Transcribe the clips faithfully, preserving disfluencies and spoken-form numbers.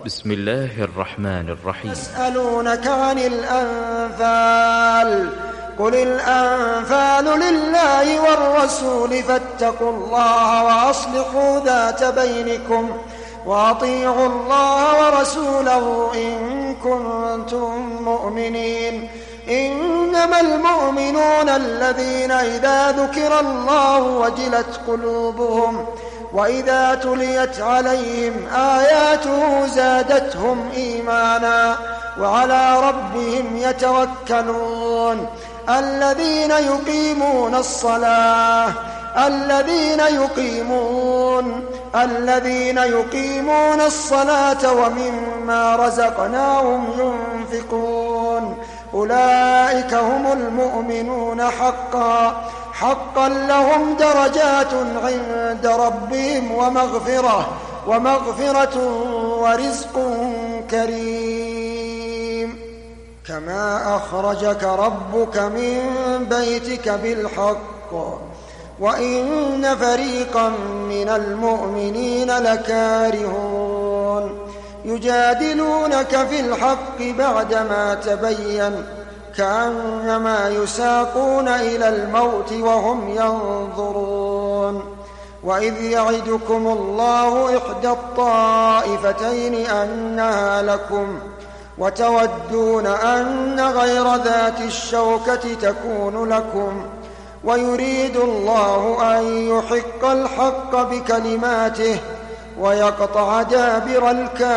بسم الله الرحمن الرحيم. يسألونك عن الأنفال قل الأنفال لله والرسول فاتقوا الله وأصلحوا ذات بينكم وأطيعوا الله ورسوله إن كنتم مؤمنين. إنما المؤمنون الذين إذا ذكر الله وجلت قلوبهم وإذا تليت عليهم آياته زادتهم إيمانا وعلى ربهم يتوكلون. الذين يقيمون الصلاة الذين يقيمون الذين يقيمون الصلاة ومما رزقناهم ينفقون أولئك هم المؤمنون حقا حقا لهم درجات عند ربهم ومغفرة ومغفرة ورزق كريم. كما أخرجك ربك من بيتك بالحق وإن فريقا من المؤمنين لكارهون يجادلونك في الحق بعدما تبين كأنما يساقون إلى الموت وهم ينظرون. وإذ يعدكم الله إحدى الطائفتين أنها لكم وتودون أن غير ذات الشوكة تكون لكم ويريد الله أن يحق الحق بكلماته ويقطع دابر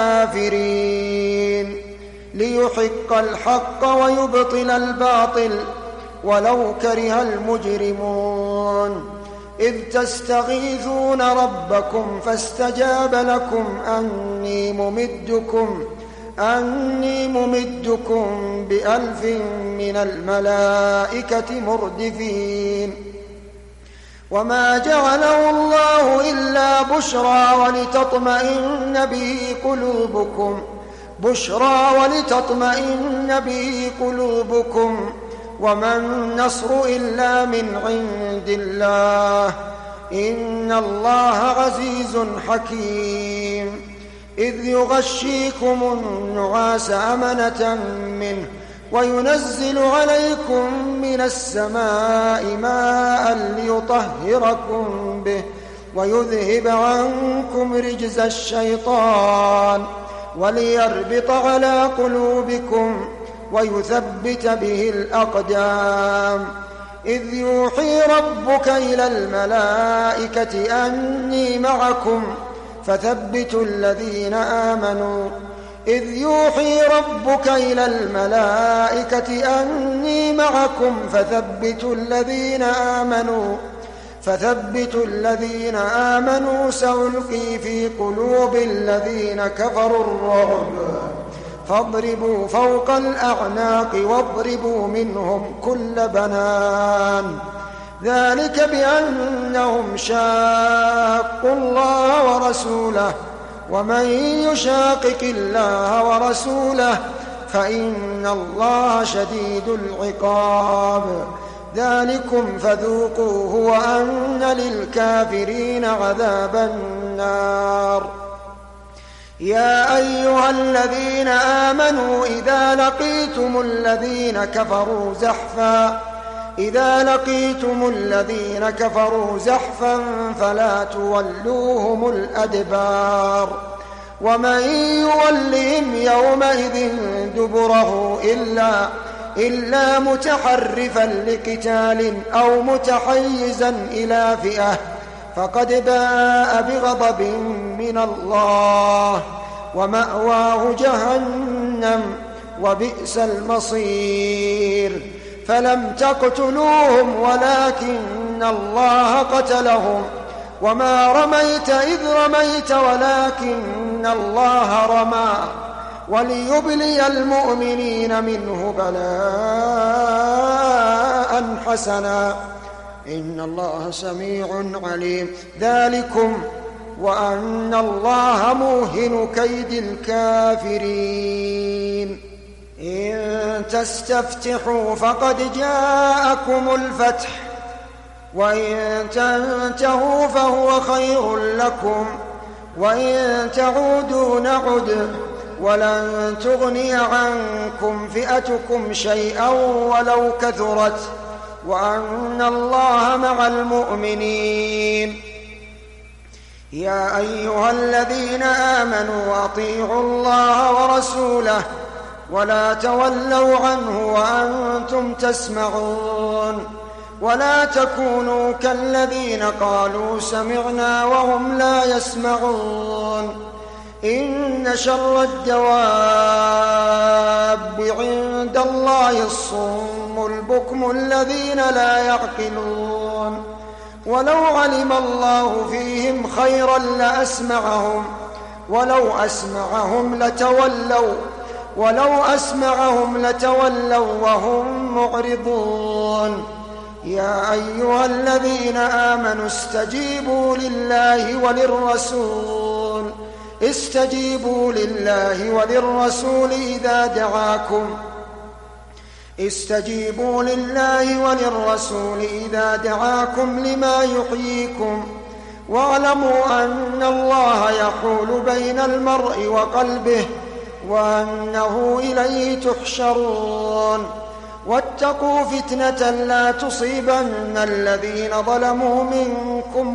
الكافرين ليحق الحق ويبطل الباطل ولو كره المجرمون. إذ تستغيثون ربكم فاستجاب لكم أني ممدكم أني ممدكم بألف من الملائكة مردفين. وما جعله الله إلا بشرى ولتطمئن به قلوبكم بشرى ولتطمئن به قلوبكم وما النصر إلا من عند الله إن الله عزيز حكيم. إذ يغشيكم النعاس أمنة منه وينزل عليكم من السماء ماء ليطهركم به ويذهب عنكم رجز الشيطان وليربط على قلوبكم ويثبت به الأقدام. إذ يوحي ربك إلى الملائكة أني معكم فثبتوا الذين آمنوا إذ يوحي ربك إلى الملائكة أني معكم فثبتوا الذين آمنوا فثبتوا الذين آمنوا سألقي في قلوب الذين كفروا الرعب فاضربوا فوق الأعناق واضربوا منهم كل بنان. ذلك بأنهم شاقوا الله ورسوله ومن يشاقق الله ورسوله فإن الله شديد العقاب. ذلكم فذوقوه وأن للكافرين عذاب النار. يا أيها الذين آمنوا إذا لقيتم الذين كفروا زحفا إذا لقيتم الذين كفروا زحفا فلا تولوهم الأدبار ومن يولهم يومئذ دبره إلا إلا متحرفا لقتال أو متحيزا إلى فئة فقد باء بغضب من الله ومأواه جهنم وبئس المصير. فلم تقتلوهم ولكن الله قتلهم وما رميت إذ رميت ولكن الله رمى وليبلي المؤمنين منه بلاء حسنا إن الله سميع عليم. ذلكم وأن الله موهن كيد الكافرين. إن تستفتحوا فقد جاءكم الفتح وإن تنتهوا فهو خير لكم وإن تعودوا نعد ولن تغني عنكم فئتكم شيئا ولو كثرت وأن الله مع المؤمنين. يا أيها الذين آمنوا أطيعوا الله ورسوله ولا تولوا عنه وأنتم تسمعون ولا تكونوا كالذين قالوا سمعنا وهم لا يسمعون. إن شر الدواب عند الله الصم البكم الذين لا يعقلون. ولو علم الله فيهم خيرا لأسمعهم ولو أسمعهم لتولوا ولو أسمعهم لتولوا وهم معرضون. يا أيها الذين آمنوا استجيبوا لله وللرسول استجيبوا لله وللرسول إذا دعاكم استجيبوا لله وللرسول إذا دعاكم لما يحييكم واعلموا أن الله يحول بين المرء وقلبه وأنه إليه تحشرون. واتقوا فتنة لا تصيبن الذين ظلموا منكم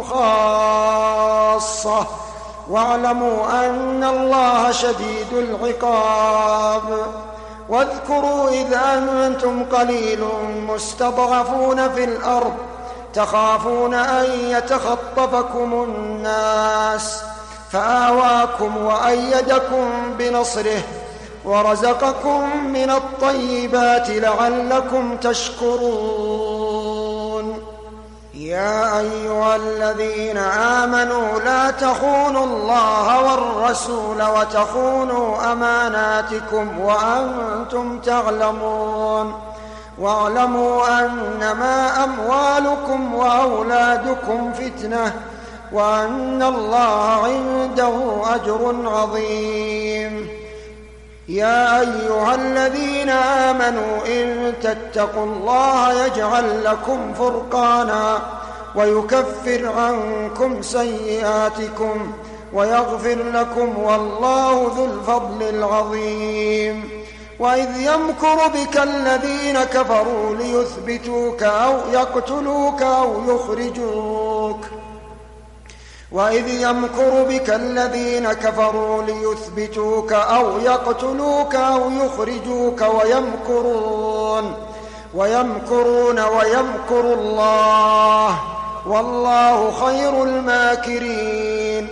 خاصة واعلموا أن الله شديد العقاب. واذكروا إذ أنتم قليل مستضعفون في الأرض تخافون أن يتخطفكم الناس فآواكم وأيدكم بنصره ورزقكم من الطيبات لعلكم تشكرون. يا أيها الذين آمنوا لا تخونوا الله والرسول وتخونوا أماناتكم وأنتم تعلمون. واعلموا أنما أموالكم وأولادكم فتنة وأن الله عنده أجر عظيم. يا أيها الذين آمنوا إن تتقوا الله يجعل لكم فرقانا ويكفر عنكم سيئاتكم ويغفر لكم والله ذو الفضل العظيم. وإذ يمكر بك الذين كفروا ليثبتوك أو يقتلوك أو يخرجوك وإذ يمكر بك الذين كفروا ليثبتوك أو يقتلوك أو يخرجوك ويمكرون ويمكرون ويمكر الله والله خير الماكرين.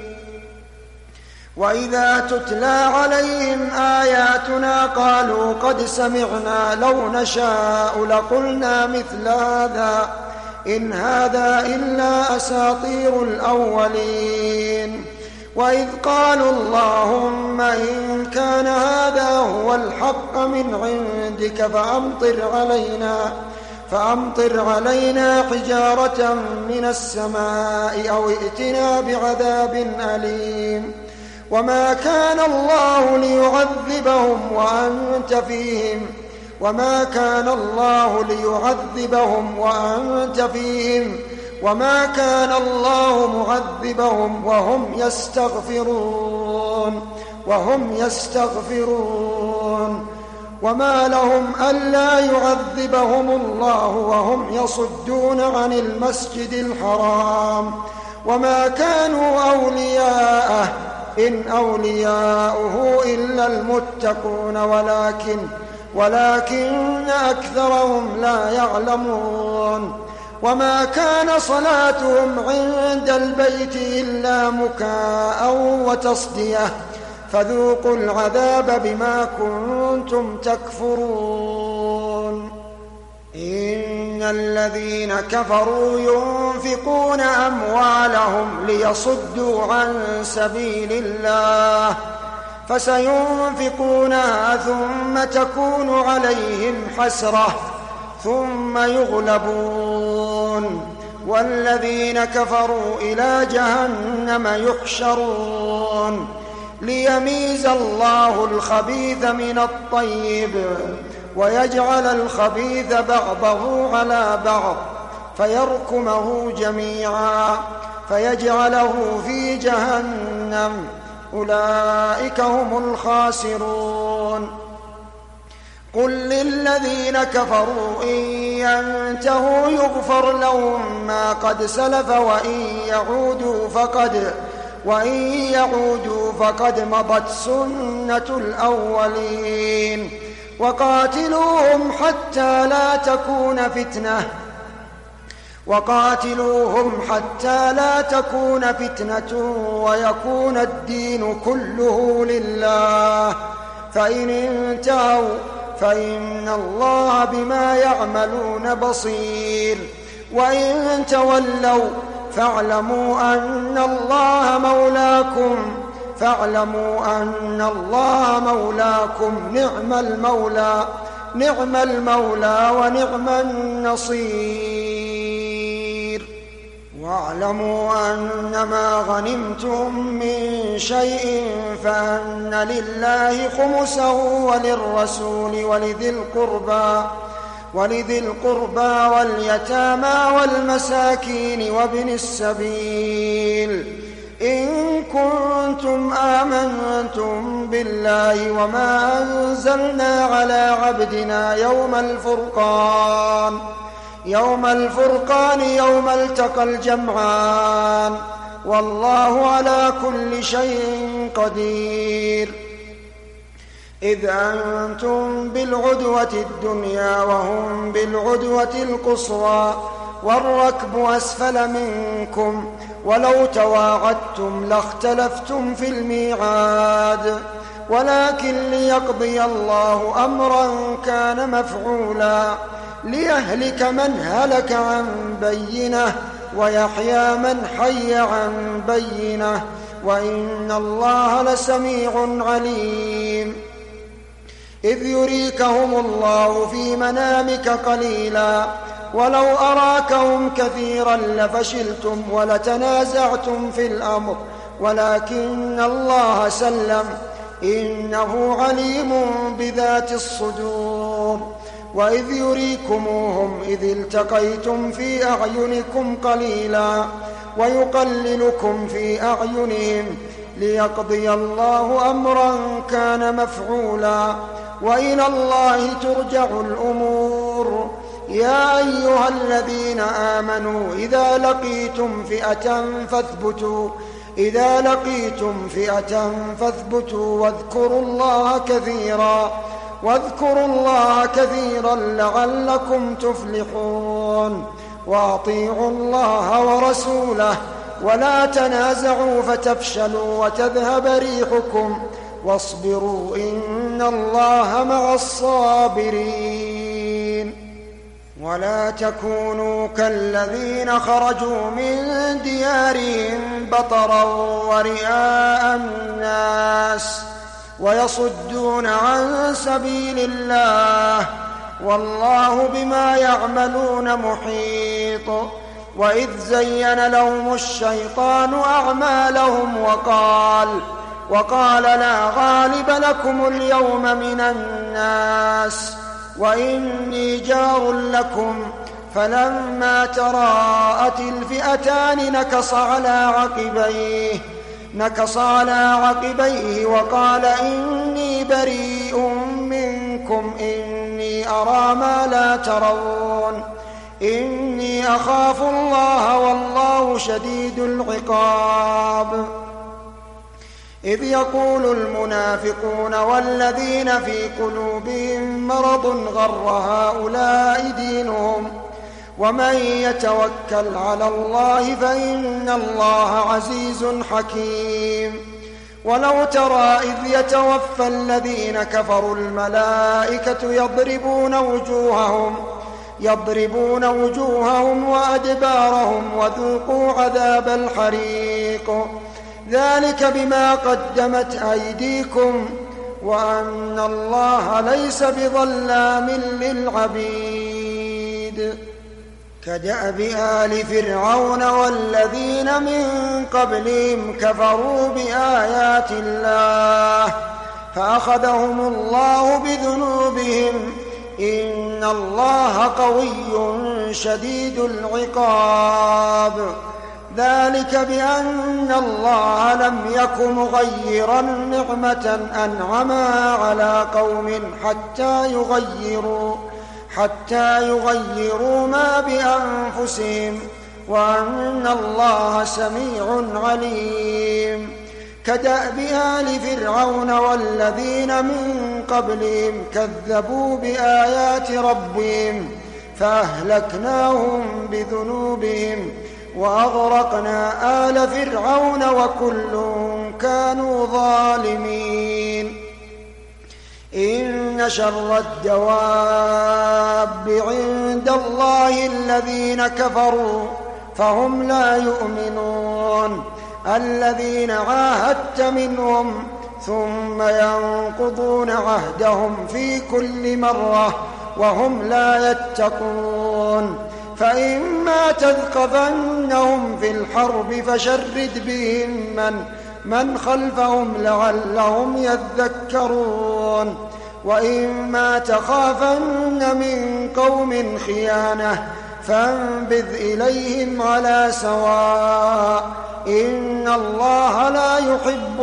وإذا تتلى عليهم آياتنا قالوا قد سمعنا لو نشاء لقلنا مثل هذا إن هذا إلا أساطير الأولين. وإذ قالوا اللهم إن كان هذا هو الحق من عندك فأمطر علينا فأمطر علينا حجارة من السماء أو ائتنا بعذاب أليم. وما كان الله ليعذبهم وأنت فيهم وما كان الله ليعذبهم وأنت فيهم وما كان الله معذبهم وهم يستغفرون وهم يستغفرون. وما لهم ألا يعذبهم الله وهم يصدون عن المسجد الحرام وما كانوا أولياءه إن أولياؤه إلا المتقون ولكن ولكن أكثرهم لا يعلمون. وما كان صلاتهم عند البيت إلا مكاء وتصدية فذوقوا العذاب بما كنتم تكفرون. إن الذين كفروا ينفقون أموالهم ليصدوا عن سبيل الله فسينفقونها ثم تكون عليهم حسرة ثم يغلبون والذين كفروا إلى جهنم يحشرون ليميز الله الخبيث من الطيب ويجعل الخبيث بعضه على بعض فيركمه جميعا فيجعله في جهنم أولئك هم الخاسرون. قل للذين كفروا إن ينتهوا يغفر لهم ما قد سلف وإن يعودوا فقد وإن يعودوا فقد مضت سنة الأولين. وقاتلوهم حتى لا تكون فتنة وقاتلوهم حتى لا تكون فتنة ويكون الدين كله لله، فإن انتهوا فإن الله بما يعملون بصير. وإن تولوا فاعلموا أن الله مولاكم فاعلموا أن الله مولاكم نعم المولى نعم المولى ونعم النصير. واعلموا أنما غنمتم من شيء فأن لله خمسه وللرسول ولذي القربى ولذي القربى واليتامى والمساكين وابن السبيل إن كنتم آمنتم بالله وما أنزلنا على عبدنا يوم الفرقان يوم الفرقان يوم التقى الجمعان والله على كل شيء قدير. إذ أنتم بالعدوة الدنيا وهم بالعدوة القصوى والركب أسفل منكم ولو تواعدتم لاختلفتم في الميعاد ولكن ليقضي الله أمرا كان مفعولا ليهلك من هلك عن بينه ويحيى من حي عن بينه وإن الله لسميع عليم. إذ يريكهم الله في منامك قليلا ولو أراكهم كثيرا لفشلتم ولتنازعتم في الأمر ولكن الله سلم إنه عليم بذات الصدور. وإذ يريكموهم إذ التقيتم في أعينكم قليلا ويقللكم في أعينهم ليقضي الله أمرا كان مفعولا وإلى الله ترجع الأمور. يا أيها الذين آمنوا إذا لقيتم فئة فاثبتوا إذا لقيتم فئة فاثبتوا واذكروا الله كثيرا واذكروا الله كثيرا لعلكم تفلحون. وأطيعوا الله ورسوله ولا تنازعوا فتفشلوا وتذهب ريحكم واصبروا إن الله مع الصابرين. ولا تكونوا كالذين خرجوا من ديارهم بطرا ورئاء الناس ويصدون عن سبيل الله والله بما يعملون محيط. وإذ زين لهم الشيطان أعمالهم وقال وقال لا غالب لكم اليوم من الناس وإني جار لكم فلما تراءت الفئتان نكص على عقبيه نكص على عقبيه وقال إني بريء منكم إني أرى ما لا ترون إني أخاف الله والله شديد العقاب. إذ يقول المنافقون والذين في قلوبهم مرض غر هؤلاء دينهم ومن يتوكل على الله فإن الله عزيز حكيم. ولو ترى إذ يتوفى الذين كفروا الملائكة يضربون وجوههم يضربون وجوههم وأدبارهم وذوقوا عذاب الحريق ذلك بما قدمت أيديكم وأن الله ليس بظلام للعبيد. كدأب آل فرعون والذين من قبلهم كفروا بآيات الله فأخذهم الله بذنوبهم إن الله قوي شديد العقاب. ذلك بأن الله لم يك مغيرا نعمة أنعمها على قوم حتى يغيروا حتى يغيروا ما بأنفسهم وأن الله سميع عليم. كدأب آل فرعون والذين من قبلهم كذبوا بآيات ربهم فأهلكناهم بذنوبهم وأغرقنا آل فرعون وكل كانوا ظالمين. إن شر الدواب عند الله الذين كفروا فهم لا يؤمنون، الذين عاهدت منهم ثم ينقضون عهدهم في كل مرة وهم لا يتقون. فإما تثقفنهم في الحرب فشرد بهم من من خلفهم لعلهم يذكرون، وإما تخافن من قوم خيانة فانبذ إليهم على سواء، إن الله لا يحب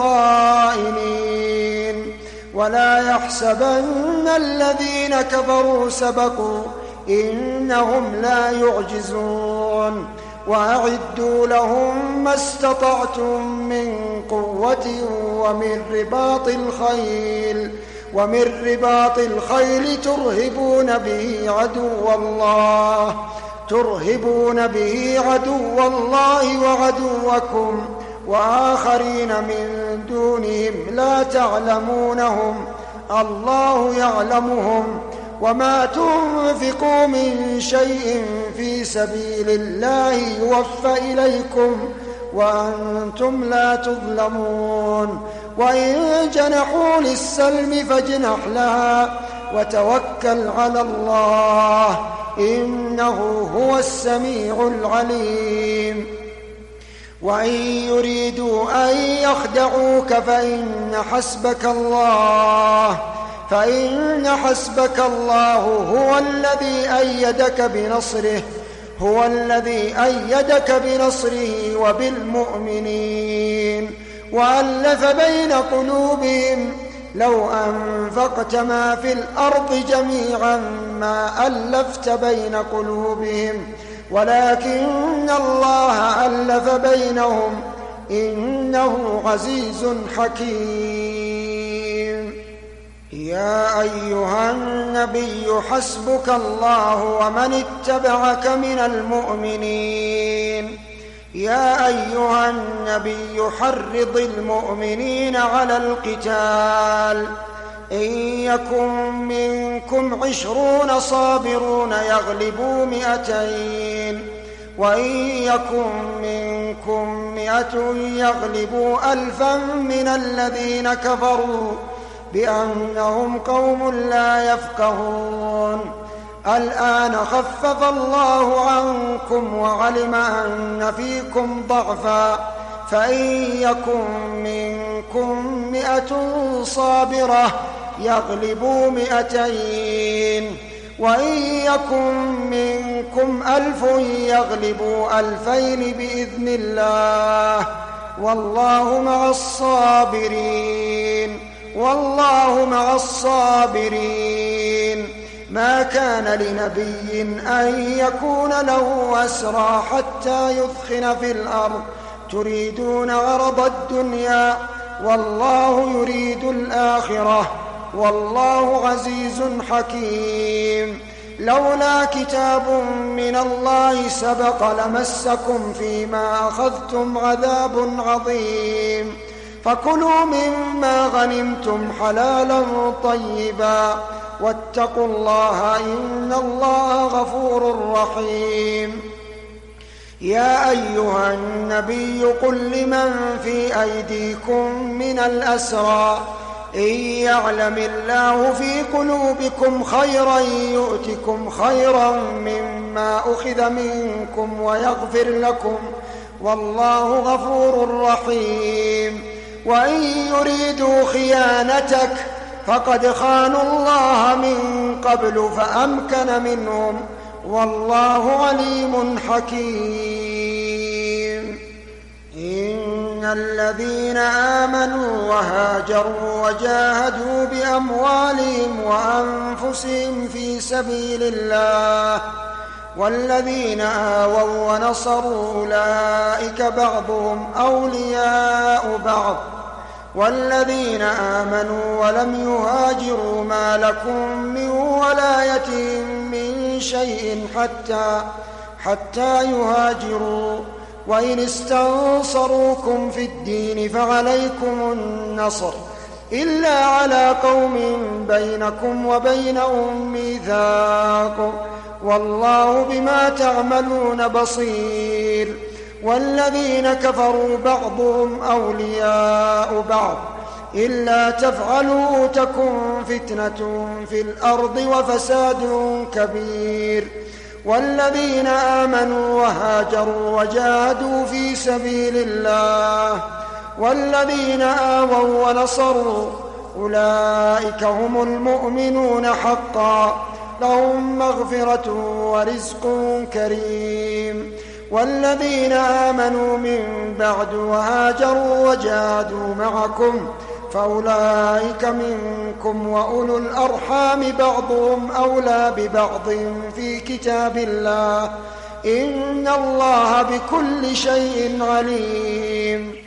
الخائنين. ولا يحسبن الذين كفروا سبقوا إنهم لا يعجزون. وأعدوا لهم ما استطعتم من قوة ومن رباط الخيل ومن رباط الخيل ترهبون به عدو الله ترهبون به عدو الله وعدوكم وآخرين من دونهم لا تعلمونهم الله يعلمهم. وما تنفقوا من شيء في سبيل الله يوفى إليكم وأنتم لا تظلمون. وإن جنحوا للسلم فاجنح لها وتوكل على الله، إنه هو السميع العليم. وإن يريدوا أن يخدعوك فإن حسبك الله فإن حسبك الله هو الذي أيدك بنصره هو الذي أيدك بنصره وبالمؤمنين وألف بين قلوبهم لو أنفقت ما في الأرض جميعا ما ألفت بين قلوبهم ولكن الله ألف بينهم إنه عزيز حكيم. يا أيها النبي حسبك الله ومن اتبعك من المؤمنين. يا أيها النبي حرض المؤمنين على القتال، إن يكن منكم عشرون صابرون يغلبوا مئتين وإن يكن منكم مئة يغلبوا ألفا من الذين كفروا بأنهم قوم لا يفقهون. الآن خفف الله عنكم وعلم أن فيكم ضعفا فإن يكن منكم مئة صابرة يغلبوا مئتين وإن يكن منكم ألف يغلبوا ألفين بإذن الله والله مع الصابرين والله مع الصابرين. ما كان لنبي أن يكون له أسرى حتى يثخن في الأرض تريدون عرض الدنيا والله يريد الآخرة والله عزيز حكيم. لولا كتاب من الله سبق لمسكم فيما أخذتم عذاب عظيم. فكلوا مما غنمتم حلالا طيبا واتقوا الله إن الله غفور رحيم. يا أيها النبي قل لمن في أيديكم من الأسرى إن يعلم الله في قلوبكم خيرا يؤتكم خيرا مما أخذ منكم ويغفر لكم والله غفور رحيم. وإن يريدوا خيانتك فقد خانوا الله من قبل فأمكن منهم والله عليم حكيم. الذين آمنوا وهاجروا وجاهدوا بأموالهم وأنفسهم في سبيل الله والذين آووا ونصروا أولئك بعضهم أولياء بعض والذين آمنوا ولم يهاجروا ما لكم من ولايتهم من شيء حتى حتى يهاجروا وإن استنصروكم في الدين فعليكم النصر إلا على قوم بينكم وبينهم ميثاق والله بما تعملون بصير والذين كفروا بعضهم أولياء بعض إلا تفعلوا تكن فتنة في الأرض وفساد كبير والذين آمنوا وهاجروا وجاهدوا في سبيل الله والذين آووا ونصروا أولئك هم المؤمنون حقا لهم مغفرة ورزق كريم والذين آمنوا من بعد وهاجروا وجاهدوا معكم فأولئك منكم وأولو الأرحام بعضهم أولى ببعض في كتاب الله إن الله بكل شيء عليم.